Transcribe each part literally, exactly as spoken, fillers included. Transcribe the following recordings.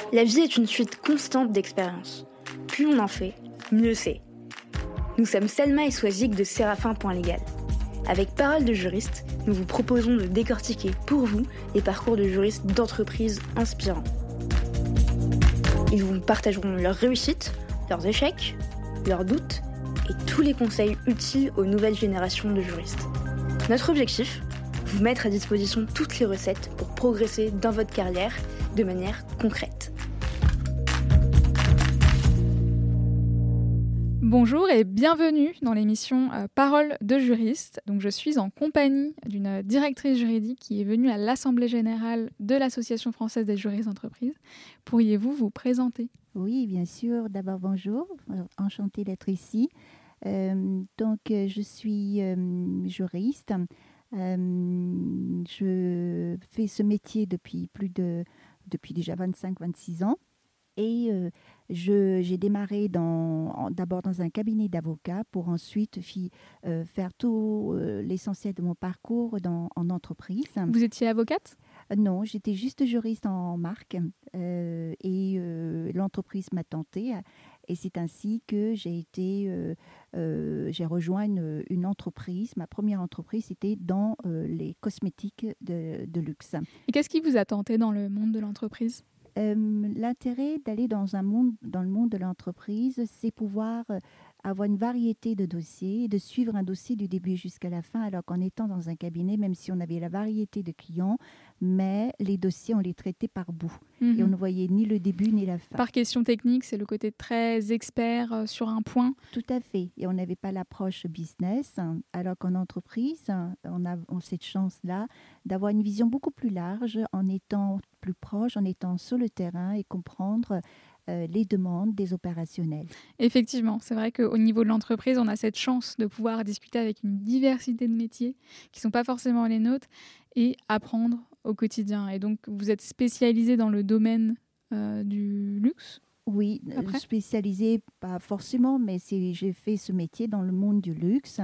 La vie est une suite constante d'expériences. Plus on en fait, mieux c'est. Nous sommes Selma et Swazik de Séraphin point légal. Avec Parole de juriste, nous vous proposons de décortiquer pour vous les parcours de juristes d'entreprises inspirants. Ils vous partageront leurs réussites, leurs échecs, leurs doutes et tous les conseils utiles aux nouvelles générations de juristes. Notre objectif ? Vous mettre à disposition toutes les recettes pour progresser dans votre carrière de manière concrète. Bonjour et bienvenue dans l'émission euh, Parole de juriste. Donc, je suis en compagnie d'une directrice juridique qui est venue à l'Assemblée générale de l'Association française des juristes d'entreprise. Pourriez-vous vous présenter ? Oui, bien sûr. D'abord, bonjour. Enchantée d'être ici. Euh, donc, je suis euh, juriste. Euh, je fais ce métier depuis plus de, depuis déjà vingt-cinq à vingt-six ans. Et euh, je, j'ai démarré dans, d'abord dans un cabinet d'avocats pour ensuite fi, euh, faire tout euh, l'essentiel de mon parcours dans, en entreprise. Vous étiez avocate ? euh, Non, j'étais juste juriste en marque euh, et euh, l'entreprise m'a tentée. Et c'est ainsi que j'ai, été, euh, euh, j'ai rejoint une, une entreprise. Ma première entreprise, c'était dans euh, les cosmétiques de, de luxe. Et qu'est-ce qui vous a tenté dans le monde de l'entreprise ? Euh, l'intérêt d'aller dans, un monde, dans le monde de l'entreprise, c'est pouvoir euh, avoir une variété de dossiers, de suivre un dossier du début jusqu'à la fin, alors qu'en étant dans un cabinet, même si on avait la variété de clients, mais les dossiers, on les traitait par bout. Mmh. Et on ne voyait ni le début ni la fin. Par question technique, c'est le côté très expert euh, sur un point. Tout à fait. Et on n'avait pas l'approche business, hein, alors qu'en entreprise, hein, on a on, cette chance-là d'avoir une vision beaucoup plus large en étant plus proche, en étant sur le terrain et comprendre euh, les demandes des opérationnels. Effectivement, c'est vrai qu'au niveau de l'entreprise, on a cette chance de pouvoir discuter avec une diversité de métiers qui ne sont pas forcément les nôtres et apprendre au quotidien. Et donc, vous êtes spécialisé dans le domaine euh, du luxe ? Oui, spécialisé, pas forcément, mais c'est, j'ai fait ce métier dans le monde du luxe.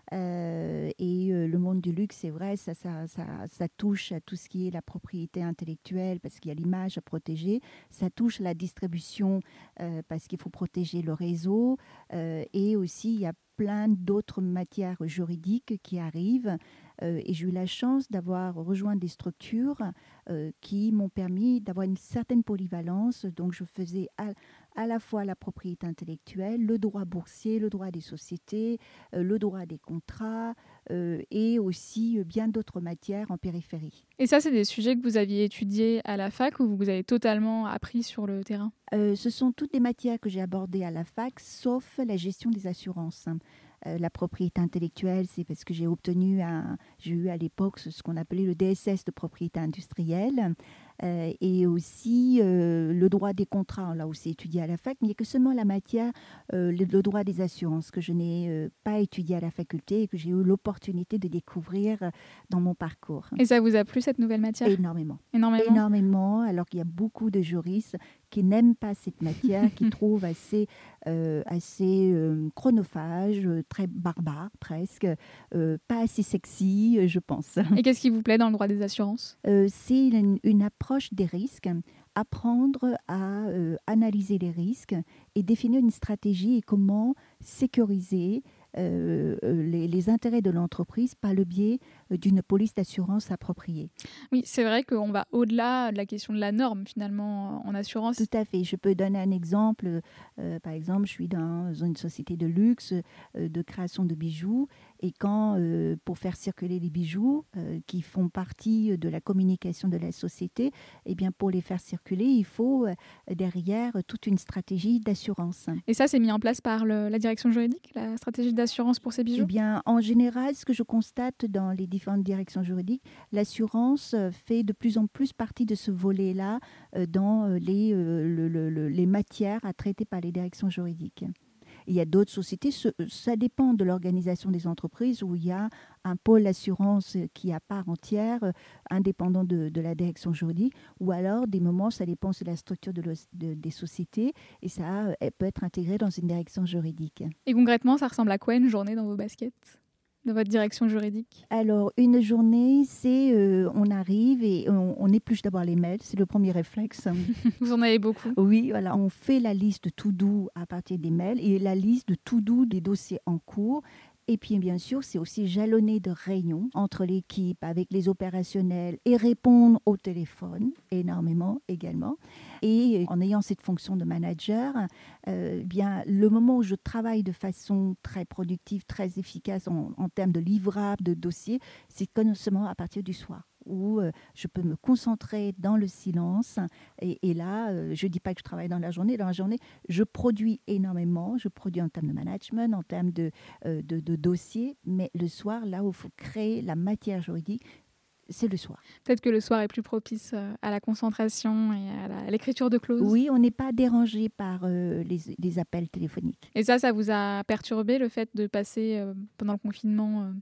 Euh, et euh, le monde du luxe, c'est vrai, ça, ça, ça, ça touche à tout ce qui est la propriété intellectuelle parce qu'il y a l'image à protéger. Ça touche à la distribution euh, parce qu'il faut protéger le réseau. Euh, et aussi, il y a plein d'autres matières juridiques qui arrivent. Euh, et j'ai eu la chance d'avoir rejoint des structures euh, qui m'ont permis d'avoir une certaine polyvalence. Donc, je faisais à, à la fois la propriété intellectuelle, le droit boursier, le droit des sociétés, euh, le droit des contrats euh, et aussi euh, bien d'autres matières en périphérie. Et ça, c'est des sujets que vous aviez étudiés à la fac ou vous avez totalement appris sur le terrain ? euh, Ce sont toutes les matières que j'ai abordées à la fac, sauf la gestion des assurances. Euh, la propriété intellectuelle, c'est parce que j'ai obtenu, un, j'ai eu à l'époque ce qu'on appelait le D S S de propriété industrielle euh, et aussi euh, le droit des contrats, on l'a aussi étudié à la fac, mais il n'y a que seulement la matière, euh, le, le droit des assurances que je n'ai euh, pas étudié à la faculté et que j'ai eu l'opportunité de découvrir dans mon parcours. Et ça vous a plu cette nouvelle matière ? Énormément. Énormément. Énormément, alors qu'il y a beaucoup de juristes qui n'aiment pas cette matière, qui trouvent assez, euh, assez euh, chronophage, très barbare presque, euh, pas assez sexy, je pense. Et qu'est-ce qui vous plaît dans le droit des assurances ? euh, C'est une, une approche des risques, apprendre à euh, analyser les risques et définir une stratégie et comment sécuriser Euh, les, les intérêts de l'entreprise par le biais d'une police d'assurance appropriée. Oui, c'est vrai qu'on va au-delà de la question de la norme, finalement, en assurance. Tout à fait. Je peux donner un exemple. Euh, par exemple, je suis dans une société de luxe, euh, de création de bijoux, et quand, euh, pour faire circuler les bijoux, euh, qui font partie de la communication de la société, eh bien, pour les faire circuler, il faut euh, derrière toute une stratégie d'assurance. Et ça, c'est mis en place par le, la direction juridique, la stratégie d'assurance L'assurance pour ces bijoux ? Eh bien, en général, ce que je constate dans les différentes directions juridiques, l'assurance fait de plus en plus partie de ce volet-là euh, dans les, euh, le, le, les matières à traiter par les directions juridiques. Il y a d'autres sociétés, ça dépend de l'organisation des entreprises où il y a un pôle assurance qui est à part entière, indépendant de, de la direction juridique, ou alors des moments, ça dépend de la structure de le, de, des sociétés et ça elle peut être intégré dans une direction juridique. Et concrètement, ça ressemble à quoi une journée dans vos baskets ? de votre direction juridique? Alors, une journée, c'est euh, on arrive et on, on épluche d'abord les mails, c'est le premier réflexe. Vous en avez beaucoup? Oui, voilà, on fait la liste de to-do à partir des mails et la liste de to-do des dossiers en cours. Et puis, bien sûr, c'est aussi jalonné de réunions entre l'équipe, avec les opérationnels et répondre au téléphone, énormément également. Et en ayant cette fonction de manager, euh, bien, le moment où je travaille de façon très productive, très efficace en, en termes de livrables, de dossiers, c'est seulement à partir du soir, où euh, je peux me concentrer dans le silence. Et, et là, euh, je ne dis pas que je travaille dans la journée. Dans la journée, je produis énormément. Je produis en termes de management, en termes de, euh, de, de dossiers. Mais le soir, là où il faut créer la matière juridique, c'est le soir. Peut-être que le soir est plus propice à la concentration et à, la, à l'écriture de clauses. Oui, on n'est pas dérangé par euh, les, les appels téléphoniques. Et ça, ça vous a perturbé, le fait de passer euh, pendant le confinement euh,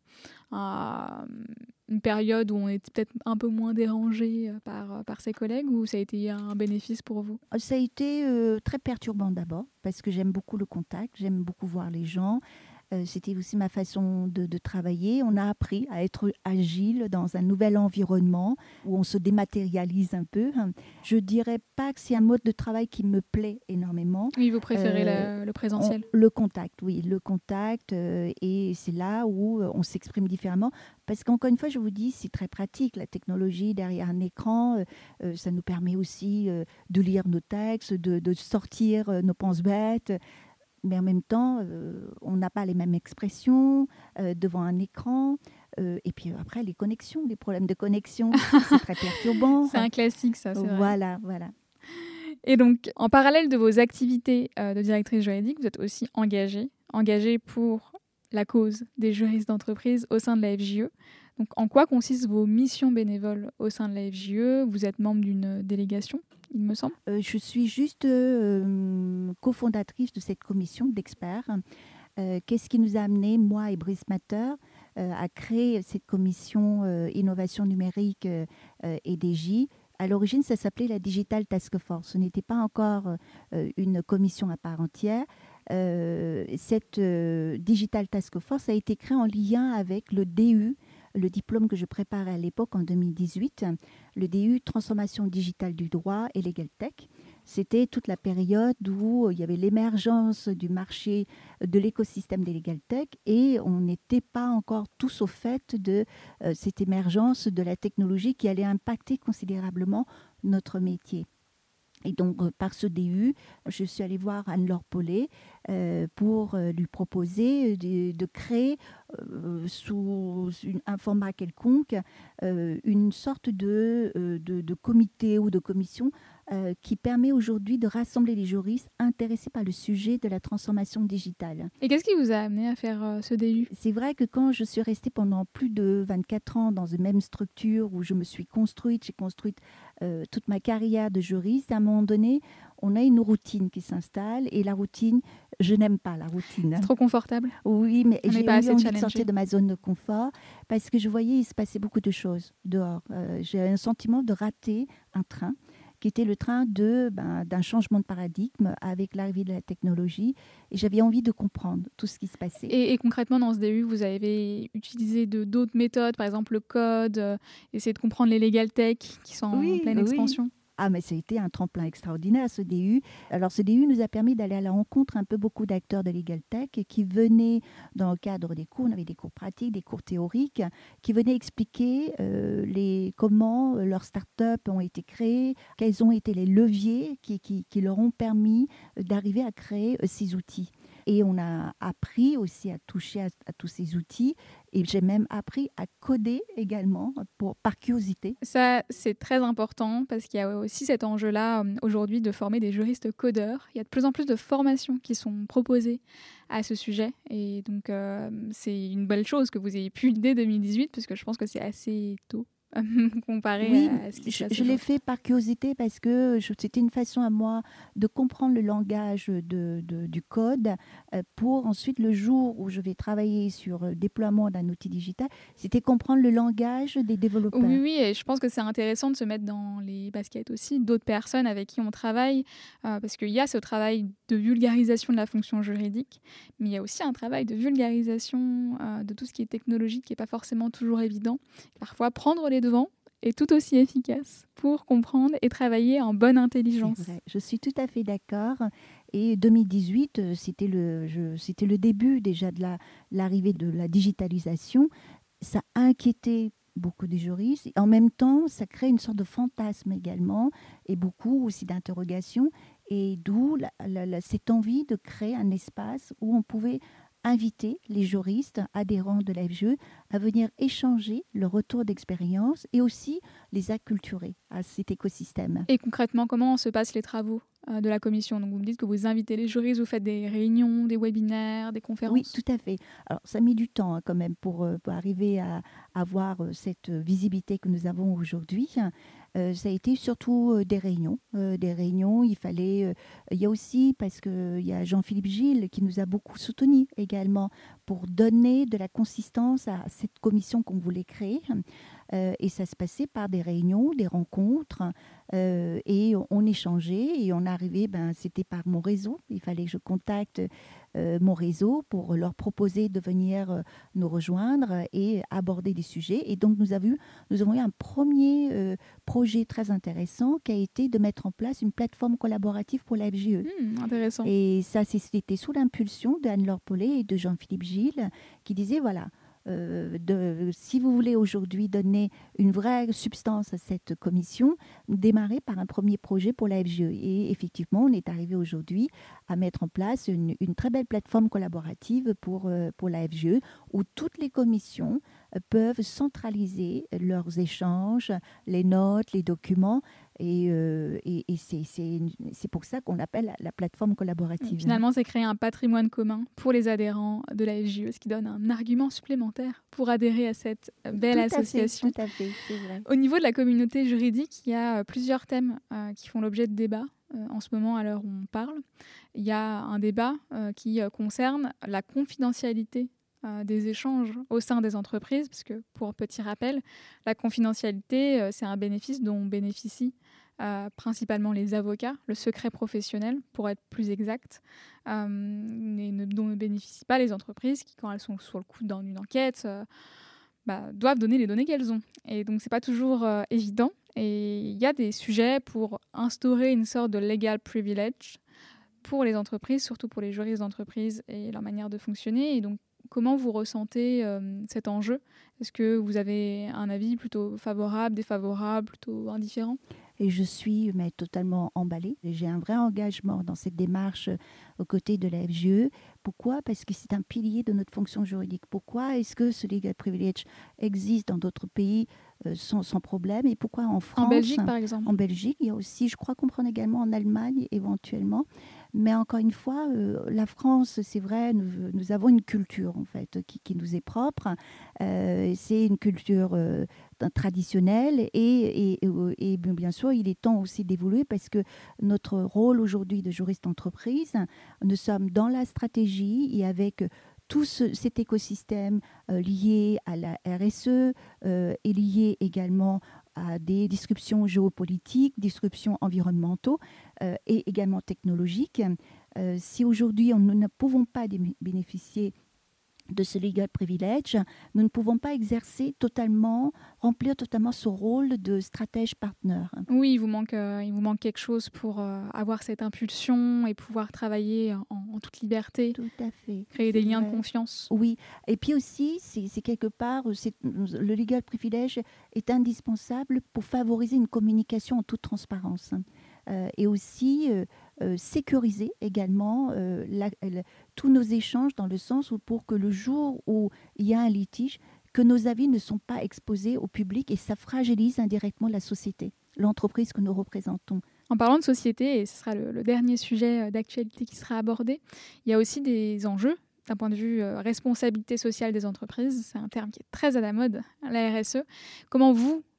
à une période où on était peut-être un peu moins dérangé par, par ses collègues, ou ça a été un bénéfice pour vous? Ça a été euh, très perturbant d'abord, parce que j'aime beaucoup le contact, j'aime beaucoup voir les gens. Euh, c'était aussi ma façon de, de travailler. On a appris à être agile dans un nouvel environnement où on se dématérialise un peu. Je ne dirais pas que c'est un mode de travail qui me plaît énormément. Oui, vous préférez euh, le, le présentiel? on, Le contact, oui, le contact. Euh, et c'est là où on s'exprime différemment. Parce qu'encore une fois, je vous dis, c'est très pratique. La technologie derrière un écran, euh, ça nous permet aussi euh, de lire nos textes, de, de sortir euh, nos penses-bêtes. Mais en même temps, euh, on n'a pas les mêmes expressions euh, devant un écran. Euh, et puis après, les connexions, les problèmes de connexion, c'est très perturbant. C'est un classique, ça, c'est vrai. Voilà, voilà. Et donc, en parallèle de vos activités euh, de directrice juridique, vous êtes aussi engagée, engagée pour la cause des juristes d'entreprise au sein de la F J E. Donc, en quoi consistent vos missions bénévoles au sein de la F J E? Vous êtes membre d'une délégation, il me semble. Euh, je suis juste euh, cofondatrice de cette commission d'experts. Euh, qu'est-ce qui nous a amené, moi et Brice Matter, euh, à créer cette commission euh, innovation numérique euh, et D J? À l'origine, ça s'appelait la Digital Task Force. Ce n'était pas encore euh, une commission à part entière. Euh, cette euh, Digital Task Force a été créée en lien avec le D U, le diplôme que je préparais à l'époque en deux mille dix-huit, le D U Transformation digitale du droit et Legal Tech. C'était toute la période où il y avait l'émergence du marché de l'écosystème des Legal Tech et on n'était pas encore tous au fait de euh, cette émergence de la technologie qui allait impacter considérablement notre métier. Et donc, euh, par ce D U, je suis allée voir Anne-Laure Paulet euh, pour euh, lui proposer de, de créer, euh, sous une, un format quelconque, euh, une sorte de, euh, de, de comité ou de commission euh, qui permet aujourd'hui de rassembler les juristes intéressés par le sujet de la transformation digitale. Et qu'est-ce qui vous a amené à faire euh, ce D U? C'est vrai que quand je suis restée pendant plus de vingt-quatre ans dans une même structure où je me suis construite, j'ai construite euh, toute ma carrière de juriste, à un moment donné, on a une routine qui s'installe et la routine, je n'aime pas la routine. C'est trop confortable? Oui, mais on j'ai eu assez envie challengé. de sortir de ma zone de confort parce que je voyais il se passait beaucoup de choses dehors. Euh, j'ai un sentiment de rater un train qui était le train de, ben, d'un changement de paradigme avec l'arrivée de la technologie. Et j'avais envie de comprendre tout ce qui se passait. Et, et concrètement, dans ce D U, vous avez utilisé de, d'autres méthodes, par exemple le code, euh, essayer de comprendre les legal tech qui sont oui, en pleine oui. expansion? Ah, mais ça a été un tremplin extraordinaire, ce D U. Alors, ce D U nous a permis d'aller à la rencontre un peu beaucoup d'acteurs de Legal Tech qui venaient, dans le cadre des cours, on avait des cours pratiques, des cours théoriques, qui venaient expliquer euh, les, comment leurs startups ont été créées, quels ont été les leviers qui, qui, qui leur ont permis d'arriver à créer euh, ces outils. Et on a appris aussi à toucher à, à tous ces outils. Et j'ai même appris à coder également pour, par curiosité. Ça, c'est très important parce qu'il y a aussi cet enjeu-là euh, aujourd'hui de former des juristes codeurs. Il y a de plus en plus de formations qui sont proposées à ce sujet. Et donc, euh, c'est une belle chose que vous ayez pu dès deux mille dix-huit parce que je pense que c'est assez tôt comparé Oui, à ce qui se je, passe je l'ai aujourd'hui. fait par curiosité parce que je- c'était une façon à moi de comprendre le langage de, de- du code euh, pour ensuite, le jour où je vais travailler sur le déploiement d'un outil digital, c'était comprendre le langage des Oui, développeurs. oui, et je pense que c'est intéressant de se mettre dans les baskets aussi d'autres personnes avec qui on travaille, euh, parce qu'il y a ce travail de vulgarisation de la fonction juridique, mais il y a aussi un travail de vulgarisation euh, de tout ce qui est technologique qui n'est pas forcément toujours évident. Parfois, prendre les devants est tout aussi efficace pour comprendre et travailler en bonne C'est intelligence. vrai, je suis tout à fait d'accord. Et deux mille dix-huit, euh, c'était le, je- c'était le début déjà de la, l'arrivée de la digitalisation. Ça a inquiété beaucoup des juristes. Et en même temps, ça crée une sorte de fantasme également et beaucoup aussi d'interrogations. Et d'où la- la- la- cette envie de créer un espace où on pouvait inviter les juristes adhérents de la F G E à venir échanger leur retour d'expérience et aussi les acculturer à cet écosystème. Et concrètement, comment se passent les travaux euh, de la commission? Donc, vous me dites que vous invitez les juristes, vous faites des réunions, des webinaires, des Oui, conférences. tout à fait. Alors, ça a mis du temps hein, quand même pour, euh, pour arriver à avoir euh, cette euh, visibilité que nous avons aujourd'hui. Euh, ça a été surtout euh, des réunions. Euh, des réunions, il fallait... euh, il y a aussi, parce qu'il y a Jean-Philippe Gilles qui nous a beaucoup soutenus également pour donner de la consistance à cette commission qu'on voulait créer. Euh, et ça se passait par des réunions, des rencontres, euh, et on, on échangeait et on arrivait, ben, c'était par mon réseau. Il fallait que je contacte euh, mon réseau pour leur proposer de venir euh, nous rejoindre et aborder des sujets. Et donc, nous avons eu, nous avons eu un premier euh, projet très intéressant qui a été de mettre en place une plateforme collaborative pour la F G E. Hmm, intéressant. Et ça, c'était sous l'impulsion d'Anne-Laure Paulet et de Jean-Philippe Gilles qui disaient, voilà, euh, de, si vous voulez aujourd'hui donner une vraie substance à cette commission, démarrer par un premier projet pour la F G E. Et effectivement, on est arrivé aujourd'hui à mettre en place une, une très belle plateforme collaborative pour, euh, pour la F G E où toutes les commissions euh, peuvent centraliser leurs échanges, les notes, les documents. Et, euh, et, et c'est, c'est, c'est pour ça qu'on l'appelle la, la plateforme collaborative. Finalement, c'est créer un patrimoine commun pour les adhérents de la F J E, ce qui donne un argument supplémentaire pour adhérer à cette belle Tout à association. fait, tout à fait, c'est vrai. Au niveau de la communauté juridique, il y a plusieurs thèmes euh, qui font l'objet de débats euh, en ce moment à l'heure où on parle. Il y a un débat euh, qui euh, concerne la confidentialité euh, des échanges au sein des entreprises, parce que, pour petit rappel, la confidentialité, euh, c'est un bénéfice dont bénéficient euh, principalement les avocats, le secret professionnel, pour être plus exact, euh, et ne, dont ne bénéficient pas les entreprises qui, quand elles sont sur le coup d'une enquête, euh, bah, doivent donner les données qu'elles ont. Et donc, c'est pas toujours euh, évident. Et il y a des sujets pour instaurer une sorte de legal privilege pour les entreprises, surtout pour les juristes d'entreprise et leur manière de fonctionner. Et donc, comment vous ressentez euh, cet enjeu? Est-ce que vous avez un avis plutôt favorable, défavorable, plutôt indifférent? Et je suis mais, totalement emballée. J'ai un vrai engagement dans cette démarche euh, aux côtés de la F G E. Pourquoi? Parce que c'est un pilier de notre fonction juridique. Pourquoi est-ce que ce legal privilege existe dans d'autres pays euh, sans, sans problème? Et pourquoi en France? En Belgique, par exemple. En Belgique, il y a aussi, je crois comprendre également en Allemagne éventuellement. Mais encore une fois, euh, la France, c'est vrai, nous, nous avons une culture en fait qui, qui nous est propre. Euh, c'est une culture euh, traditionnelle et, et, et, et bien sûr, il est temps aussi d'évoluer parce que notre rôle aujourd'hui de juriste d'entreprise, nous sommes dans la stratégie et avec tout ce, cet écosystème euh, lié à la R S E euh, est lié également à des disruptions géopolitiques, disruptions environnementaux euh, et également technologiques. Euh, si aujourd'hui nous ne pouvons pas bénéficier de ce legal privilege, nous ne pouvons pas exercer totalement, remplir totalement ce rôle de stratège partner. Oui, il vous manque, euh, il vous manque quelque chose pour euh, avoir cette impulsion et pouvoir travailler en, en toute liberté. Tout à fait. Créer des liens vrai. de confiance. Oui, et puis aussi, c'est, c'est quelque part, c'est, le legal privilege est indispensable pour favoriser une communication en toute transparence. Euh, et aussi euh, euh, sécuriser également euh, la, la, tous nos échanges dans le sens où pour que le jour où il y a un litige, que nos avis ne sont pas exposés au public et ça fragilise indirectement la société, l'entreprise que nous représentons. En parlant de société, et ce sera le, le dernier sujet d'actualité qui sera abordé, il y a aussi des enjeux d'un point de vue euh, responsabilité sociale des entreprises. C'est un terme qui est très à la mode, la R S E. Comment vous,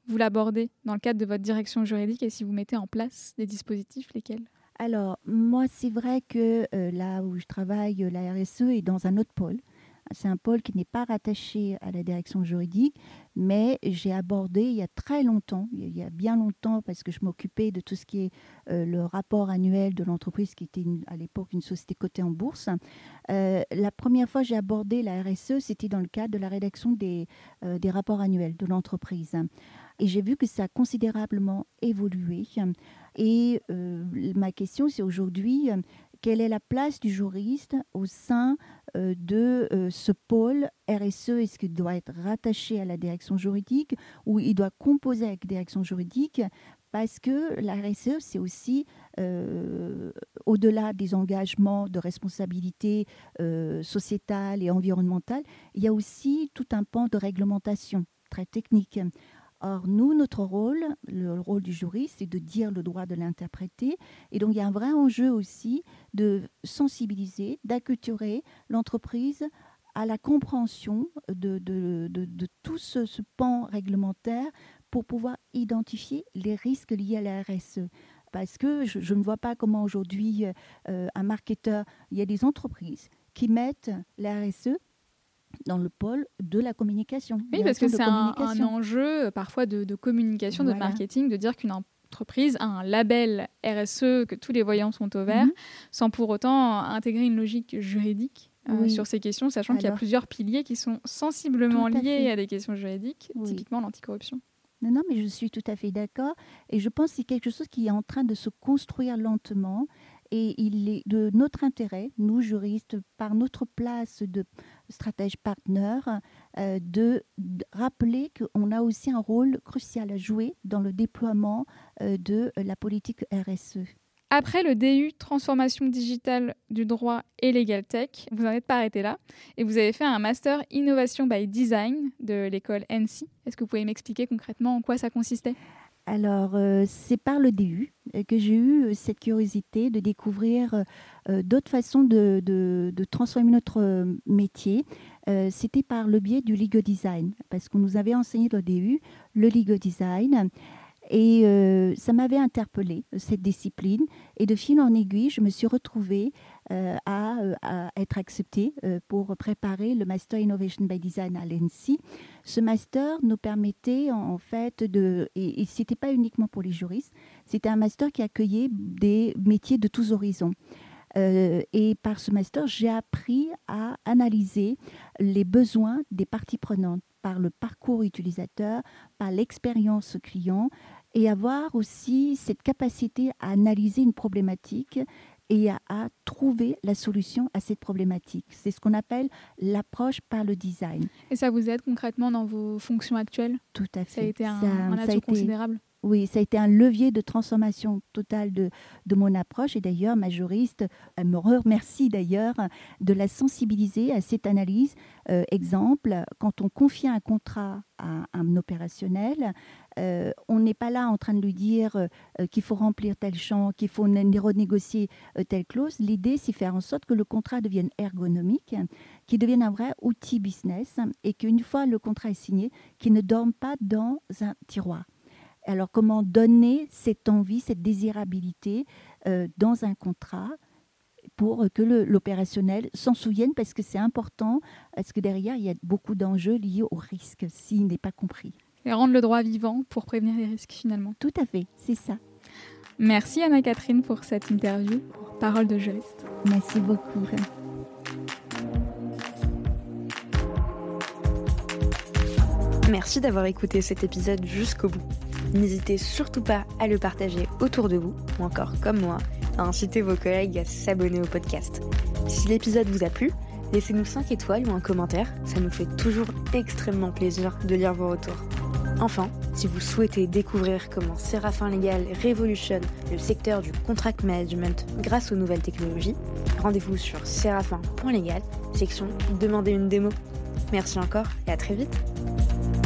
vous l'abordez dans le cadre de votre direction juridique et si vous mettez en place des dispositifs, lesquels ? Alors, moi, c'est vrai que euh, là où je travaille, la R S E est dans un autre pôle. C'est un pôle qui n'est pas rattaché à la direction juridique, mais j'ai abordé il y a très longtemps, il y a bien longtemps, parce que je m'occupais de tout ce qui est euh, le rapport annuel de l'entreprise, qui était une, à l'époque une société cotée en bourse. Euh, la première fois que j'ai abordé la R S E, c'était dans le cadre de la rédaction des, euh, des rapports annuels de l'entreprise. Et j'ai vu que ça a considérablement évolué. Et euh, ma question, c'est aujourd'hui, quelle est la place du juriste au sein euh, de euh, ce pôle R S E? Est-ce qu'il doit être rattaché à la direction juridique ou il doit composer avec la direction juridique? Parce que la R S E, c'est aussi, euh, au-delà des engagements de responsabilité euh, sociétale et environnementale, il y a aussi tout un pan de réglementation très technique. Or, nous, notre rôle, le rôle du juriste, c'est de dire le droit, de l'interpréter. Et donc, il y a un vrai enjeu aussi de sensibiliser, d'acculturer l'entreprise à la compréhension de, de, de, de tout ce, ce pan réglementaire pour pouvoir identifier les risques liés à la R S E. Parce que je, je ne vois pas comment aujourd'hui, euh, un marketeur, il y a des entreprises qui mettent la R S E dans le pôle de la communication. Oui, parce que c'est un, un enjeu parfois de, de communication, voilà. de marketing, de dire qu'une entreprise a un label R S E, que tous les voyants sont au vert, mm-hmm. sans pour autant intégrer une logique juridique euh, oui. sur ces questions, sachant Alors, qu'il y a plusieurs piliers qui sont sensiblement liés fait. à des questions juridiques, oui. typiquement l'anticorruption. Non, non, mais je suis tout à fait d'accord. Et je pense que c'est quelque chose qui est en train de se construire lentement. Et il est de notre intérêt, nous juristes, par notre place de stratège partenaire, euh, de, de rappeler qu'on a aussi un rôle crucial à jouer dans le déploiement euh, de la politique R S E. Après le D U Transformation digitale du droit et Legal Tech, vous n'en êtes pas arrêté là et vous avez fait un Master Innovation by Design de l'école N C I. Est-ce que vous pouvez m'expliquer concrètement en quoi ça consistait ? Alors, euh, c'est par le D U que j'ai eu cette curiosité de découvrir euh, d'autres façons de, de, de transformer notre euh, métier. Euh, c'était par le biais du legal design, parce qu'on nous avait enseigné le D U, le legal design. Et euh, ça m'avait interpellée, cette discipline. Et de fil en aiguille, je me suis retrouvée euh, à, à être acceptée euh, pour préparer le Master Innovation by Design à l'E N S I. Ce master nous permettait en fait de... Et, et ce n'était pas uniquement pour les juristes, c'était un master qui accueillait des métiers de tous horizons. Euh, et par ce master, j'ai appris à analyser les besoins des parties prenantes par le parcours utilisateur, par l'expérience client et avoir aussi cette capacité à analyser une problématique et à, à trouver la solution à cette problématique. C'est ce qu'on appelle l'approche par le design. Et ça vous aide concrètement dans vos fonctions actuelles ? Tout à fait. Ça a été un, ça, un atout considérable ? Oui, ça a été un levier de transformation totale de, de mon approche. Et d'ailleurs, ma juriste, elle me remercie d'ailleurs de la sensibiliser à cette analyse. Euh, exemple, quand on confie un contrat à un opérationnel, euh, on n'est pas là en train de lui dire euh, qu'il faut remplir tel champ, qu'il faut renégocier euh, telle clause. L'idée, c'est faire en sorte que le contrat devienne ergonomique, qu'il devienne un vrai outil business et qu'une fois le contrat est signé, qu'il ne dorme pas dans un tiroir. Alors, comment donner cette envie, cette désirabilité euh, dans un contrat pour que le, l'opérationnel s'en souvienne, parce que c'est important, parce que derrière, il y a beaucoup d'enjeux liés au risque, s'il n'est pas compris. Et rendre le droit vivant pour prévenir les risques, finalement. Tout à fait, c'est ça. Merci Anna-Catherine pour cette interview, pour Parole de juriste. Merci beaucoup. Merci d'avoir écouté cet épisode jusqu'au bout. N'hésitez surtout pas à le partager autour de vous, ou encore comme moi, à inciter vos collègues à s'abonner au podcast. Si l'épisode vous a plu, laissez-nous cinq étoiles ou un commentaire, ça nous fait toujours extrêmement plaisir de lire vos retours. Enfin, si vous souhaitez découvrir comment Séraphin Légal révolutionne le secteur du contract management grâce aux nouvelles technologies, rendez-vous sur séraphin point légal, section « Demandez une démo ». Merci encore et à très vite.